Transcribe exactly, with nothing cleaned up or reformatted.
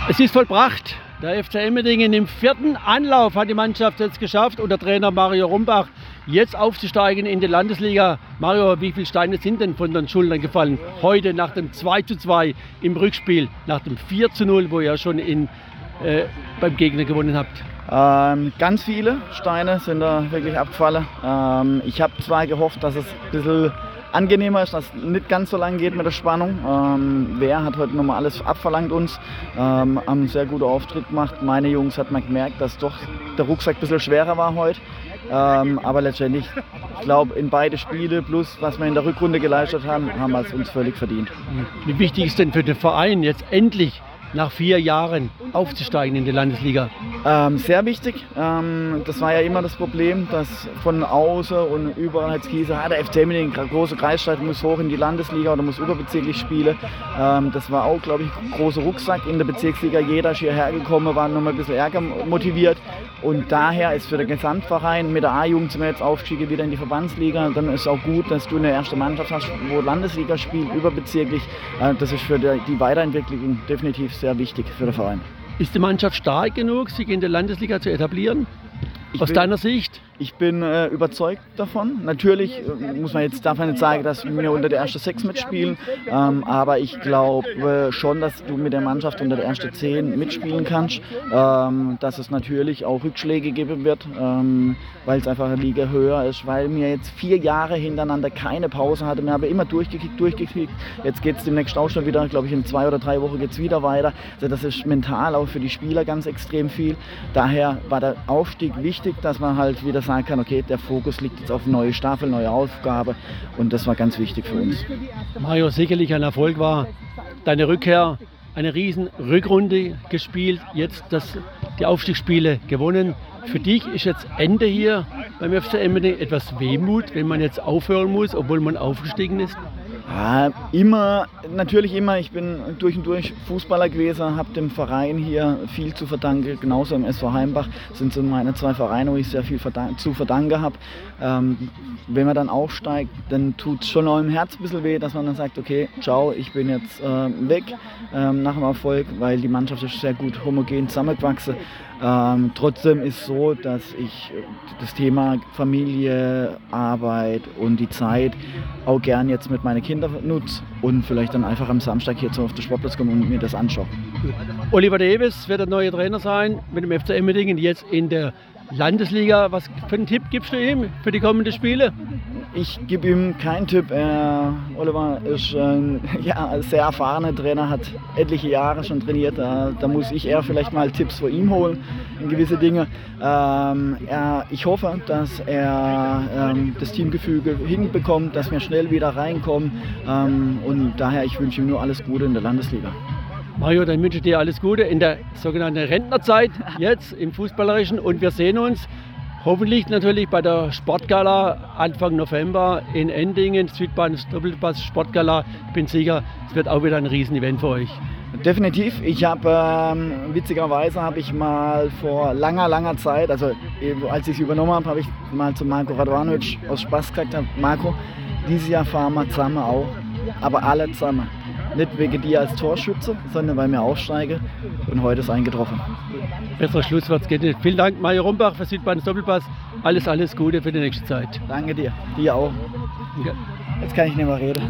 Es ist vollbracht. Der F C Emmendingen im vierten Anlauf hat die Mannschaft jetzt geschafft, unter Trainer Mario Rumbach jetzt aufzusteigen in die Landesliga. Mario, wie viele Steine sind denn von den Schultern gefallen? Heute nach dem zwei zu zwei im Rückspiel, nach dem vier zu null, wo ihr schon in, äh, beim Gegner gewonnen habt. Ähm, ganz viele Steine sind da wirklich abgefallen. Ähm, ich habe zwar gehofft, dass es ein bisschen angenehmer ist, dass es nicht ganz so lange geht mit der Spannung. Ähm, Wer hat heute nochmal alles abverlangt uns, ähm, haben einen sehr guten Auftritt gemacht. Meine Jungs hat man gemerkt, dass doch der Rucksack ein bisschen schwerer war heute. Ähm, aber letztendlich, ich glaube, in beide Spiele plus was wir in der Rückrunde geleistet haben, haben wir es uns völlig verdient. Wie wichtig ist denn für den Verein jetzt endlich nach vier Jahren aufzusteigen in die Landesliga? Ähm, sehr wichtig. Ähm, das war ja immer das Problem, dass von außen und überall hat es gehießen, ah, der F C Emmendingen, große Kreisstadt, muss hoch in die Landesliga oder muss überbezirklich spielen. Ähm, das war auch, glaube ich, ein großer Rucksack in der Bezirksliga. Jeder ist hierher gekommen, war nochmal ein bisschen ärger motiviert. Und daher ist für den Gesamtverein mit der A-Jugend sind wir jetzt aufgestiegen wieder in die Verbandsliga. Dann ist es auch gut, dass du eine erste Mannschaft hast, wo Landesliga spielt, überbezirklich. Äh, das ist für die, die Weiterentwicklung definitiv sehr wichtig für den Verein. Ist die Mannschaft stark genug, sich in der Landesliga zu etablieren? Ich Aus will, deiner Sicht? Ich bin äh, überzeugt davon. Natürlich äh, muss man jetzt davon nicht sagen, dass wir unter der ersten sechs mitspielen, ähm, aber ich glaube äh, schon, dass du mit der Mannschaft unter der ersten zehn mitspielen kannst, ähm, dass es natürlich auch Rückschläge geben wird, ähm, weil es einfach eine Liga höher ist, weil wir jetzt vier Jahre hintereinander keine Pause hatten. Wir haben immer durchgekickt, durchgekickt. Jetzt geht es demnächst auch schon wieder, glaube ich, in zwei oder drei Wochen geht es wieder weiter. Also das ist mental auch für die Spieler ganz extrem viel. Daher war der Aufstieg wichtig, dass man halt wieder sagen kann, okay, der Fokus liegt jetzt auf neue Staffel, neue Aufgabe und das war ganz wichtig für uns. Mario, sicherlich ein Erfolg war deine Rückkehr, eine riesen Rückrunde gespielt, jetzt das, die Aufstiegsspiele gewonnen. Für dich ist jetzt Ende hier beim F C Emmendingen etwas Wehmut, wenn man jetzt aufhören muss, obwohl man aufgestiegen ist? Ja, immer, natürlich immer. Ich bin durch und durch Fußballer gewesen, habe dem Verein hier viel zu verdanken, genauso im S V Heimbach. Das sind so meine zwei Vereine, wo ich sehr viel verdank- zu verdanken habe. Ähm, wenn man dann aufsteigt, dann tut es schon auch im Herz ein bisschen weh, dass man dann sagt, okay, ciao, ich bin jetzt äh, weg ähm, nach dem Erfolg, weil die Mannschaft ist sehr gut homogen zusammengewachsen. Ähm, trotzdem ist es so, dass ich das Thema Familie, Arbeit und die Zeit auch gern jetzt mit meinen Kindern nutze und vielleicht dann einfach am Samstag hier auf den Sportplatz kommen und mir das anschaue. Oliver Davis wird der neue Trainer sein mit dem F C Emmendingen jetzt in der Landesliga. Was für einen Tipp gibst du ihm für die kommenden Spiele? Ich gebe ihm keinen Tipp. Äh, Oliver ist ein ja, sehr erfahrener Trainer, hat etliche Jahre schon trainiert. Da, da muss ich eher vielleicht mal Tipps von ihm holen in gewisse Dinge. Ähm, er, ich hoffe, dass er ähm, das Teamgefüge hinbekommt, dass wir schnell wieder reinkommen. Ähm, und daher, ich wünsche ihm nur alles Gute in der Landesliga. Mario, dann wünsche ich dir alles Gute in der sogenannten Rentnerzeit, jetzt im Fußballerischen. Und wir sehen uns hoffentlich natürlich bei der Sportgala Anfang November in Endingen, Südbahn Doppelpass Sportgala. Ich bin sicher, es wird auch wieder ein Riesenevent für euch. Definitiv. Ich habe, ähm, witzigerweise habe ich mal vor langer, langer Zeit, also als ich es übernommen habe, habe ich mal zu Marko Radovanovic aus Spaß gesagt, Marco, dieses Jahr fahren wir zusammen auch, aber alle zusammen. Nicht wegen dir als Torschütze, sondern weil wir aufsteigen und heute ist eingetroffen. Besserer Schlusswort geht nicht. Vielen Dank, Mario Rumbach für Südbahn Doppelpass. Alles, alles Gute für die nächste Zeit. Danke dir. Dir auch. Ja. Jetzt kann ich nicht mehr reden.